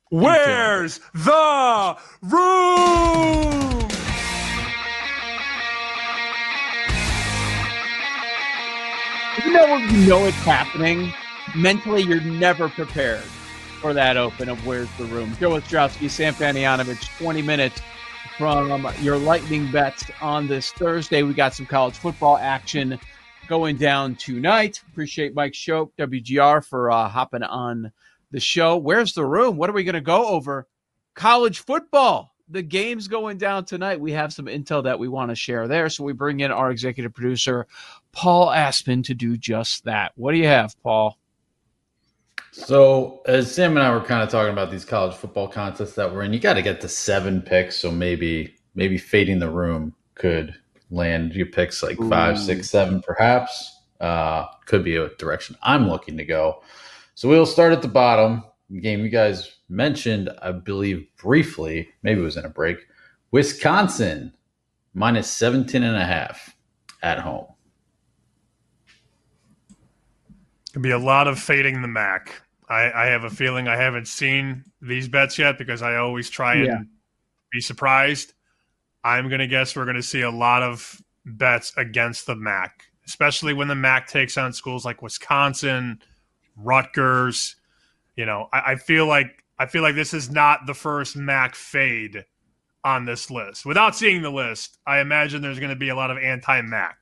Where's the room? Even you know it's happening, mentally you're never prepared for that open of Where's the Room. Joe Ostrowski, Sam Fanianovich, 20 minutes from your lightning bets on this Thursday. We got some college football action going down tonight. Appreciate Mike Shope, WGR, for hopping on the show. Where's the Room? What are we going to go over? College football. The game's going down tonight. We have some intel that we want to share there, so we bring in our executive producer, Paul Aspen, to do just that. What do you have, Paul? So, as Sam and I were kind of talking about these college football contests that we're in, you got to get to 7 picks, so maybe Fading the Room could land your picks like 5, 6, 7 perhaps. Could be a direction I'm looking to go. So we'll start at the bottom. The game you guys mentioned, I believe briefly, maybe it was in a break, Wisconsin minus 17.5 at home. Could be a lot of fading the MAC. I have a feeling I haven't seen these bets yet because I always try and be surprised. I'm going to guess we're going to see a lot of bets against the MAC, especially when the MAC takes on schools like Wisconsin, Rutgers. You know, I feel like this is not the first MAC fade on this list. Without seeing the list, I imagine there's going to be a lot of anti-MAC.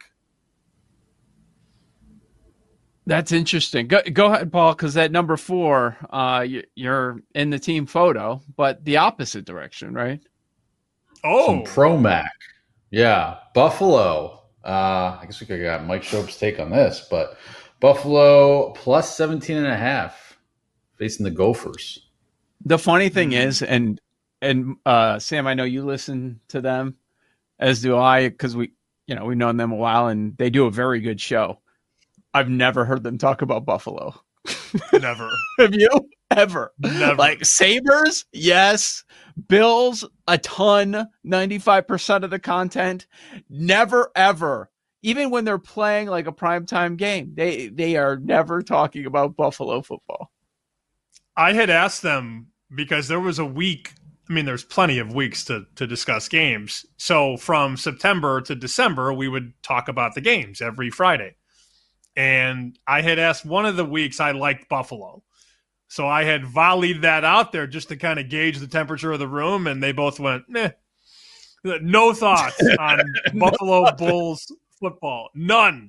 That's interesting. Go ahead, Paul, because at number 4, you're in the team photo, but the opposite direction, right? Oh, some pro MAC. Yeah, Buffalo. I guess we could have got Mike Shope's take on this, but Buffalo plus 17.5 facing the Gophers. The funny thing is, and Sam, I know you listen to them, as do I, because we've known them a while, and they do a very good show. I've never heard them talk about Buffalo. Never. Have you? Ever? Never. Like Sabres? Yes. Bills? A ton. 95% of the content. Never, ever. Even when they're playing like a primetime game, they are never talking about Buffalo football. I had asked them because there was a week. I mean, there's plenty of weeks to discuss games. So from September to December, we would talk about the games every Friday. And I had asked one of the weeks I liked Buffalo. So I had volleyed that out there just to kind of gauge the temperature of the room. And they both went, meh. No thoughts on Buffalo Bulls football. None.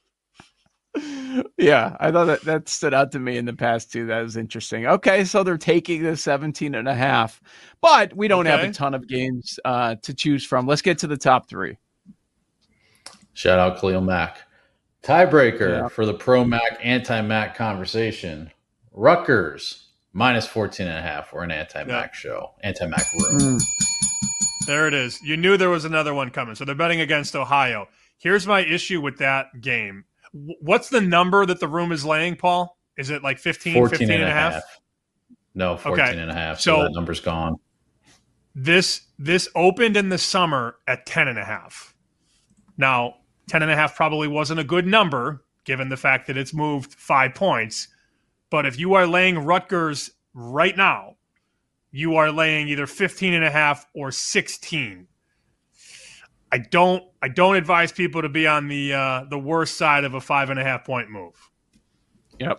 Yeah, I thought that stood out to me in the past too. That was interesting. Okay, so they're taking the 17.5, but we don't have a ton of games to choose from. Let's get to the top 3. Shout out Khalil Mack. Tiebreaker for the pro-MAC, anti-MAC conversation. Rutgers, minus 14.5. We're an anti-MAC show. Anti-MAC room. There it is. You knew there was another one coming. So they're betting against Ohio. Here's my issue with that game. What's the number that the room is laying, Paul? Is it like 15, 15.5? No, 14.5. So that number's gone. This opened in the summer at 10.5. Now, 10.5 probably wasn't a good number, given the fact that it's moved 5 points. But if you are laying Rutgers right now, you are laying either 15.5 or 16. I don't advise people to be on the worst side of a 5.5 point move. Yep.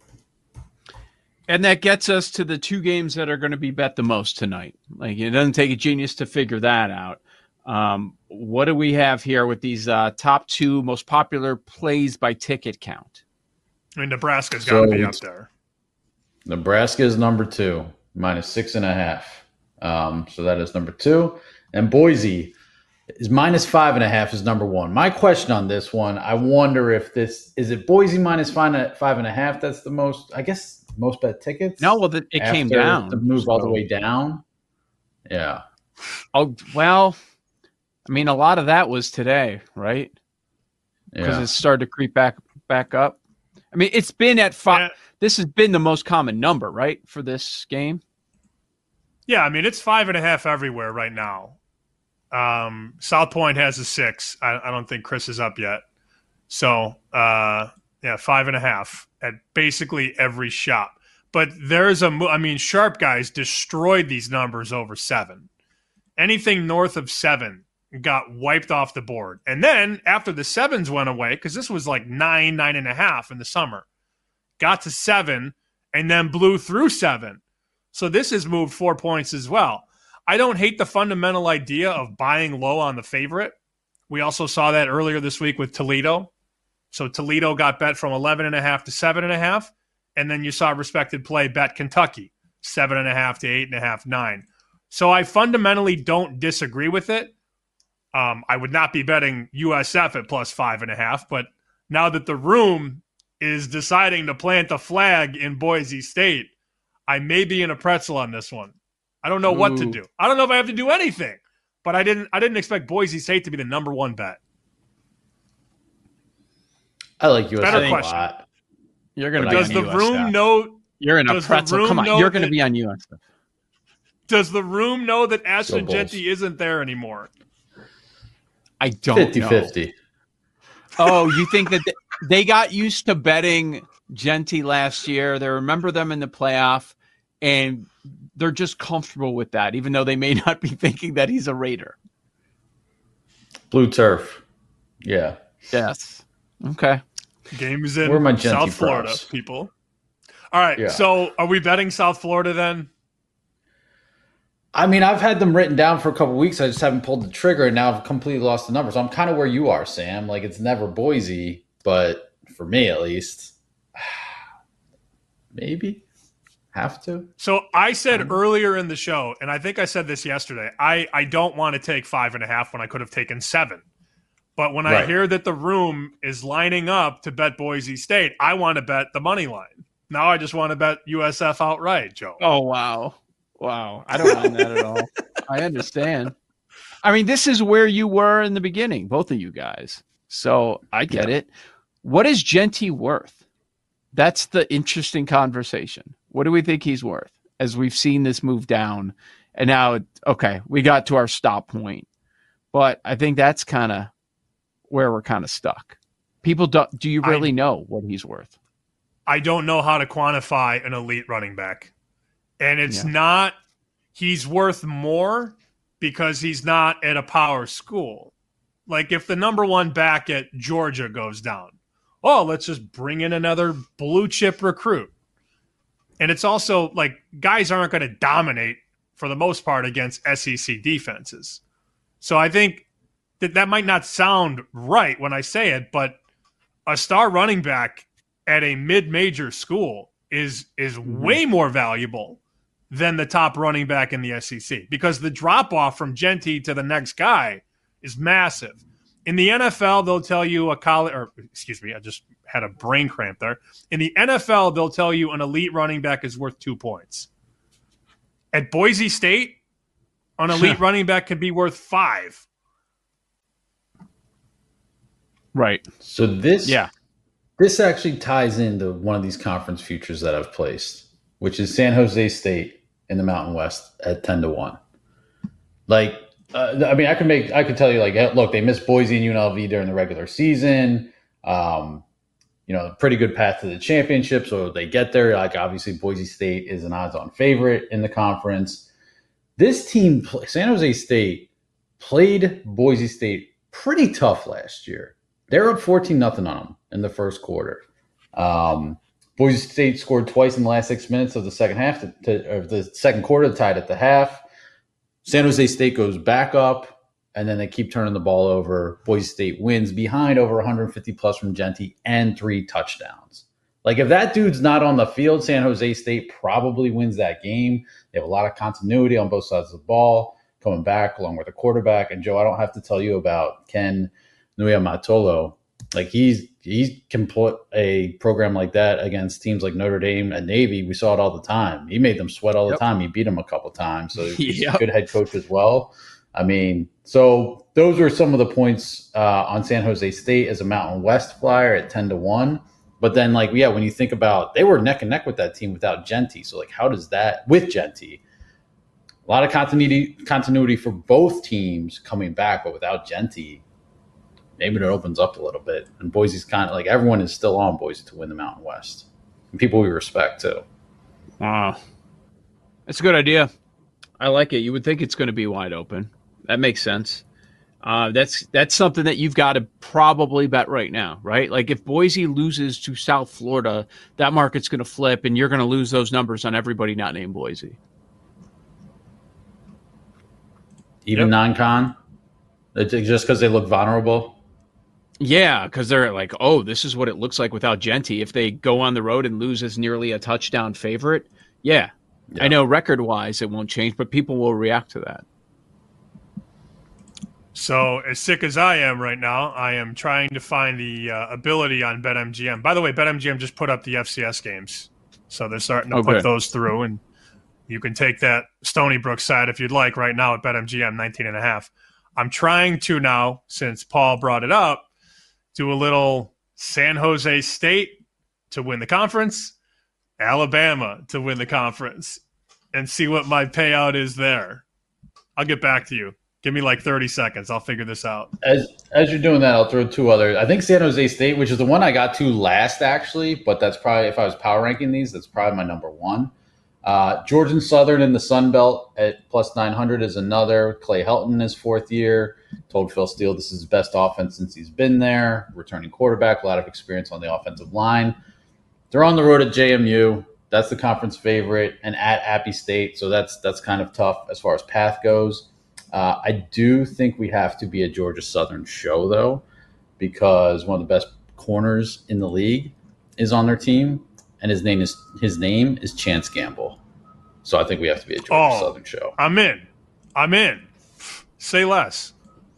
And that gets us to the 2 games that are going to be bet the most tonight. Like, it doesn't take a genius to figure that out. What do we have here with these top 2 most popular plays by ticket count? I mean, Nebraska's got to be up there. Nebraska is number 2, minus 6.5. So that is number 2. And Boise is minus 5.5 is number 1. My question on this one, I wonder if is it Boise minus 5.5? That's the most, I guess, most bet tickets. No, well, it came down. The move all the way down. Yeah. Oh, well, I mean, a lot of that was today, right? Because it started to creep back up. I mean, it's been at 5. Yeah. This has been the most common number, right, for this game? Yeah, I mean, it's 5.5 everywhere right now. South Point has a 6. I don't think Chris is up yet. So, 5.5 at basically every shop. But there's Sharp guys destroyed these numbers over 7. Anything north of 7 got wiped off the board. And then after the 7s went away, because this was like 9.5 in the summer, got to 7 and then blew through 7. So this has moved 4 points as well. I don't hate the fundamental idea of buying low on the favorite. We also saw that earlier this week with Toledo. So Toledo got bet from 11.5 to 7.5. And then you saw respected play bet Kentucky, 7.5 to 8.5, 9. So I fundamentally don't disagree with it. I would not be betting USF at plus 5.5, but now that the room is deciding to plant the flag in Boise State, I may be in a pretzel on this one. I don't know what to do. I don't know if I have to do anything, but I didn't expect Boise State to be the number one bet. I like USF Better a question. lot. You're going to Does the room know? You're in a pretzel. Come on, you're going to be on USF. Does the room know that Ashton Bulls. Jeanty isn't there anymore? I don't 50-50. know. Oh, you think that they got used to betting Jeanty last year? They remember them in the playoff, and they're just comfortable with that, even though they may not be thinking that he's a Raider. Blue turf. Yeah. Yes. Okay. Games in Where are my Jeanty South Florida, props? people. All right, Yeah. So are we betting South Florida then? I mean, I've had them written down for a couple weeks. I just haven't pulled the trigger, and now I've completely lost the numbers. So I'm kind of where you are, Sam. Like, it's never Boise, but for me at least, maybe have to. So I said earlier in the show, and I think I said this yesterday, I don't want to take 5.5 when I could have taken 7. But when I hear that the room is lining up to bet Boise State, I want to bet the money line. Now I just want to bet USF outright, Joe. Oh, wow. Wow. I don't mind that at all. I understand. I mean, this is where you were in the beginning, both of you guys. So I get it. What is Jeanty worth? That's the interesting conversation. What do we think he's worth as we've seen this move down? And now, okay, we got to our stop point. But I think that's kind of where we're kind of stuck. People don't. Do you really know what he's worth? I don't know how to quantify an elite running back. And it's not he's worth more because he's not at a power school. Like if the number one back at Georgia goes down, let's just bring in another blue chip recruit. And it's also like guys aren't going to dominate for the most part against SEC defenses. So I think that might not sound right when I say it, but a star running back at a mid-major school is way more valuable than the top running back in the SEC because the drop-off from Jeanty to the next guy is massive. In the NFL, they'll tell you I just had a brain cramp there. In the NFL, they'll tell you an elite running back is worth 2 points. At Boise State, an elite running back could be worth 5. Right. So this actually ties into one of these conference futures that I've placed, which is San Jose State in the Mountain West at 10-1. Like, I mean, I could tell you, like, look, they missed Boise and UNLV during the regular season. Pretty good path to the championship, so they get there. Like, obviously, Boise State is an odds-on favorite in the conference. This team, San Jose State, played Boise State pretty tough last year. They're up 14-0 on them in the first quarter. Boise State scored twice in the last 6 minutes of the second half, of the second quarter, tied at the half. San Jose State goes back up, and then they keep turning the ball over. Boise State wins behind over 150 plus from Jeanty and 3 touchdowns. Like, if that dude's not on the field, San Jose State probably wins that game. They have a lot of continuity on both sides of the ball, coming back along with the quarterback. And, Joe, I don't have to tell you about Ken Niumatalolo. Like, he can put a program like that against teams like Notre Dame and Navy. We saw it all the time. He made them sweat all the time. He beat them a couple times. So he's a good head coach as well. I mean, so those are some of the points on San Jose State as a Mountain West flyer at 10-1. But then, like, when you think about, they were neck and neck with that team without Jeanty. So, like, how does that, with Jeanty, a lot of continuity for both teams coming back, but without Jeanty, maybe it opens up a little bit. And Boise's kind of like, everyone is still on Boise to win the Mountain West. And people we respect too. Wow. That's a good idea. I like it. You would think it's going to be wide open. That makes sense. That's something that you've got to probably bet right now, right? Like if Boise loses to South Florida, that market's going to flip, and you're going to lose those numbers on everybody not named Boise. Even non-con? Just because they look vulnerable? Yeah, because they're like, oh, this is what it looks like without Genty. If they go on the road and lose as nearly a touchdown favorite, yeah. I know record-wise it won't change, but people will react to that. So as sick as I am right now, I am trying to find the ability on BetMGM. By the way, BetMGM just put up the FCS games. So they're starting to put those through, and you can take that Stony Brook side if you'd like right now at BetMGM, 19.5. I'm trying to now, since Paul brought it up, do a little San Jose State to win the conference, Alabama to win the conference, and see what my payout is there. I'll get back to you. Give me like 30 seconds. I'll figure this out. As you're doing that, I'll throw two other. I think San Jose State, which is the one I got to last, actually, but that's probably, if I was power ranking these, that's probably my number one. Georgia Southern in the Sun Belt at plus 900 is another. Clay Helton is fourth year. Told Phil Steele this is his best offense since he's been there. Returning quarterback, a lot of experience on the offensive line. They're on the road at JMU. That's the conference favorite, and at Appy State. So that's kind of tough as far as path goes. I do think we have to be a Georgia Southern show, though, because one of the best corners in the league is on their team, and his name is Chance Gamble. So I think we have to be a Georgia Southern show. I'm in. Say less.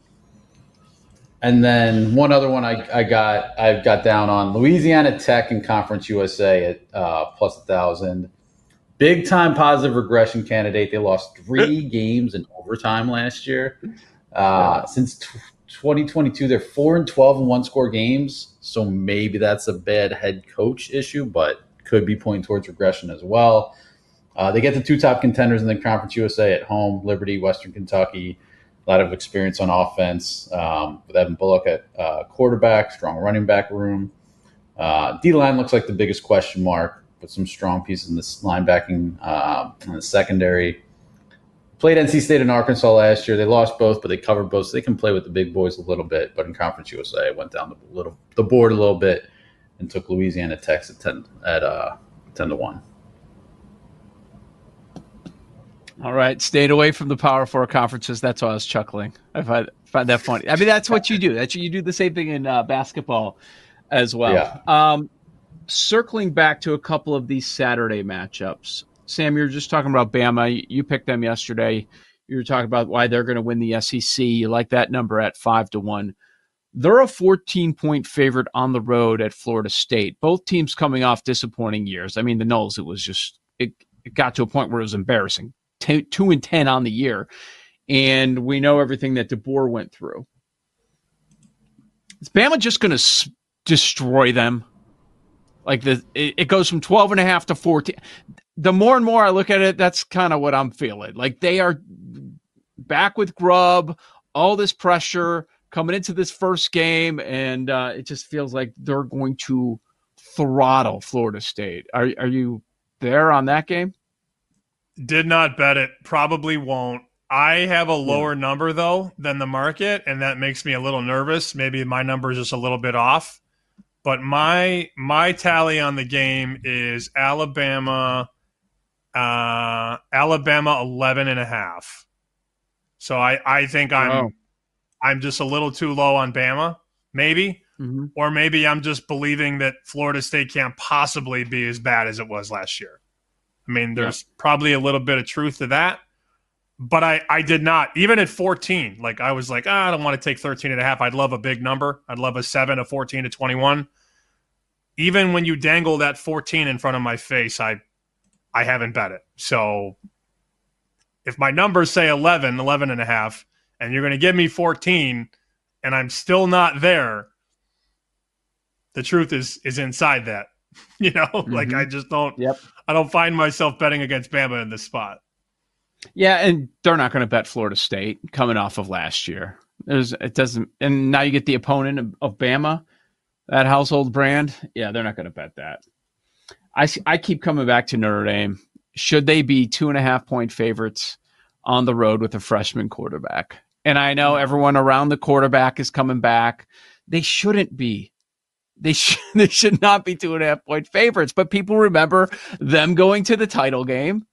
And then one other one I've got down on Louisiana Tech and Conference USA at plus 1,000. Big time positive regression candidate. They lost 3 games in overtime last year. Since 2022, they're 4-12 in one-score games. So maybe that's a bad head coach issue, but could be pointing towards regression as well. They get the 2 top contenders in the Conference USA at home: Liberty, Western Kentucky. A lot of experience on offense with Evan Bullock at quarterback, strong running back room. D-line looks like the biggest question mark, with some strong pieces in this linebacking in the secondary. Played NC State and Arkansas last year. They lost both, but they covered both, so they can play with the big boys a little bit. But in Conference USA, went down the board a little bit and took Louisiana Tech at 10-1. All right, stayed away from the Power 4 conferences. That's why I was chuckling. I find that funny. I mean, that's what you do. You do the same thing in basketball as well. Yeah. Circling back to a couple of these Saturday matchups, Sam, you were just talking about Bama. You picked them yesterday. You were talking about why they're going to win the SEC. You like that number at 5-1. They're a 14-point favorite on the road at Florida State. Both teams coming off disappointing years. I mean, the Noles, it was just it got to a point where it was embarrassing. 2-10 on the year, and we know everything that DeBoer went through. Is Bama just going to destroy them? Like it goes from 12.5 to 14. The more and more I look at it, that's kind of what I'm feeling. Like they are back with Grubb, all this pressure coming into this first game, and it just feels like they're going to throttle Florida State. Are you there on that game? Did not bet it. Probably won't. I have a lower number, though, than the market, and that makes me a little nervous. Maybe my number is just a little bit off. But my tally on the game is Alabama 11.5. So I think I'm just a little too low on Bama, maybe. Mm-hmm. Or maybe I'm just believing that Florida State can't possibly be as bad as it was last year. I mean, there's probably a little bit of truth to that. But I did not, even at 14, like I was like, I don't want to take 13.5. I'd love a big number. I'd love a 7, a 14 to 21. Even when you dangle that 14 in front of my face, I haven't bet it. So if my numbers say 11.5, and you're going to give me 14, and I'm still not there, the truth is inside that. You know, like I just don't. Yep. I don't find myself betting against Bama in this spot. Yeah, and they're not going to bet Florida State coming off of last year. It doesn't, and now you get the opponent of Bama, that household brand. Yeah, they're not going to bet that. I keep coming back to Notre Dame. should they be 2.5-point favorites on the road with a freshman quarterback? And I know everyone around the quarterback is coming back. They shouldn't be. They should not be 2.5-point favorites, but people remember them going to the title game.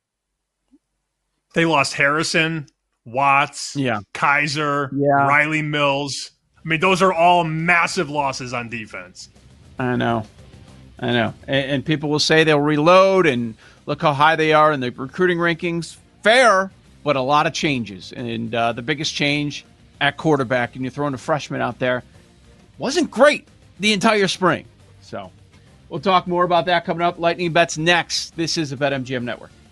They lost Harrison, Watts, Kaiser, Riley Mills. I mean, those are all massive losses on defense. I know. And people will say they'll reload and look how high they are in the recruiting rankings. Fair, but a lot of changes. And the biggest change at quarterback, and you're throwing a freshman out there, wasn't great the entire spring. So we'll talk more about that coming up. Lightning Bets next. This is the BetMGM Network.